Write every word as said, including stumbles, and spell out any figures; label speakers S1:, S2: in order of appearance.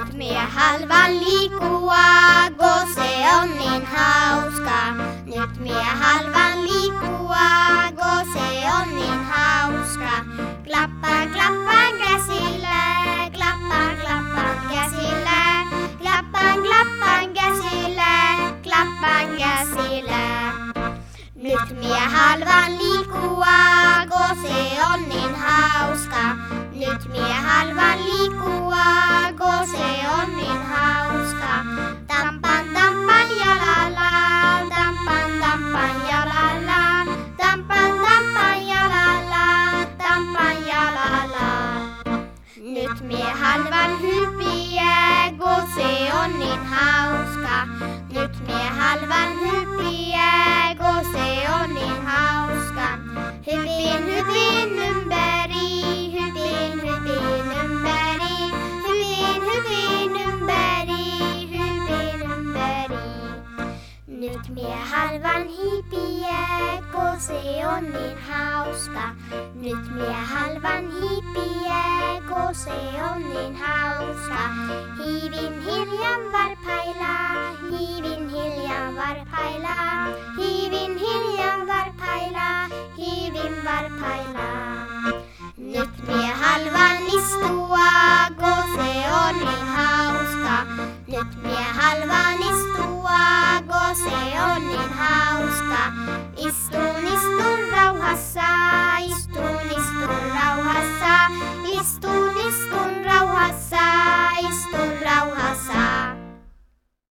S1: Nyt mie halvan liikkua, kun se on niin hauska. Nyt mie halvan liikkua, kun se on niin hauska. Klappaan, klappaan käsillä, klappaan, klappaan käsillä. Klappaan, klappaan käsillä, klappaan käsillä. Nyt mie halvan liikkua, kun se on niin hauska. Nyt mie halvan liikkua, kun se on niin hauska. Tampan, tampan jalalla, tampan, tampan jalalla. Tampan, tampan jalalla, tampan jalalla. Nyt mie halvan hyppiä, kun se on niin hauska. Nyt mie halvan hyppiä, kun se on niin hauska. Hypin, hypin ympäri, hypin, hypin ympäri. Hypin, hypin ympäri, hypin ympäri. Nyt mie halvan hiipiä, kun se on niin hauska. Nyt mie halvan hiipiä, kun se on niin hauska. Hiivin hiljan varpailla, hiivin hiljan varpailla. Hiivin hiljan varpailla, hiivin varpailla. Nyt mie halvan istua, kun se on niin hauska. Nyt mie halvan istua, kun se on niin hauska. Istua